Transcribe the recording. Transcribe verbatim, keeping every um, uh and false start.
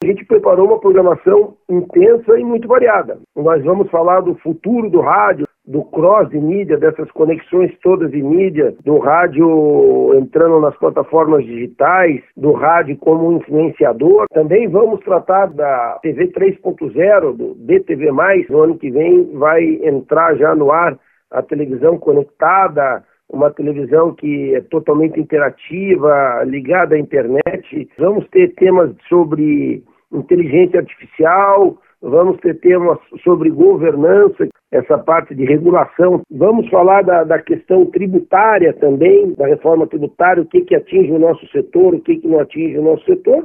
gente preparou uma programação intensa e muito variada. Nós vamos falar do futuro do rádio, do cross de mídia, dessas conexões todas de mídia, do rádio entrando nas plataformas digitais, do rádio como influenciador. Também vamos tratar da T V três ponto zero, do D T V mais. No ano que vem vai entrar já no ar a televisão conectada, uma televisão que é totalmente interativa, ligada à internet. Vamos ter temas sobre inteligência artificial, vamos ter temas sobre governança, essa parte de regulação. Vamos falar da, da questão tributária também, da reforma tributária, o que, que atinge o nosso setor, o que, que não atinge o nosso setor.